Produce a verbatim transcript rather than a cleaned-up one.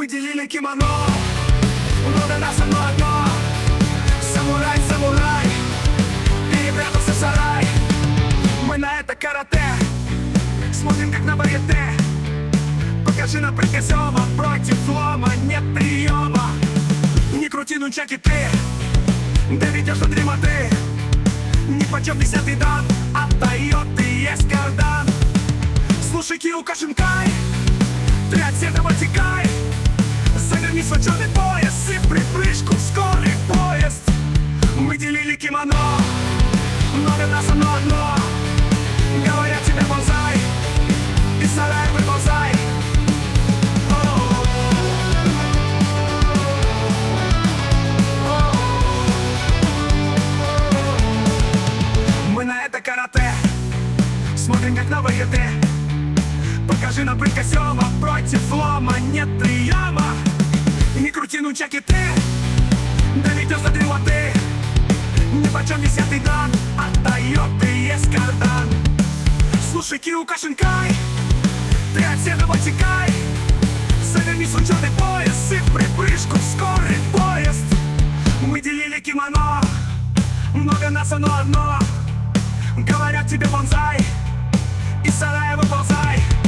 делили кимоно, много нас оно одно. Самурай, самурай, перепрятался в сарай. Мы на это карате смотрим как на варьете. Покажи нам прикосёма, против лома нет приема. Не крути нунчаки ты, доведешь до дремоты. Нипочем десятый дан, от Тойоты есть кардан. Слушай, Киокушинкай, ты от этого текай. Заверни свой черный пояс и в припрыжку в скорый поезд. Мы делили кимоно, много нас оно одно. Говорят тебе бонзай, из сарая выползай. Мы на это карате смотрим как на варьете. Покажи нам прикосёма, против лома нет приема. Не крути нунчаки ты, доведёшь до дремоты. Нипочем десятый дан, от Тойоты есть кардан. Слушай, Киокушинкай, ты от этого текай. Заверни свой черный пояс и в припрыжку в скорый поезд. Мы делили кимоно, много нас оно одно. Говорят тебе бонзай, из сарая выползай.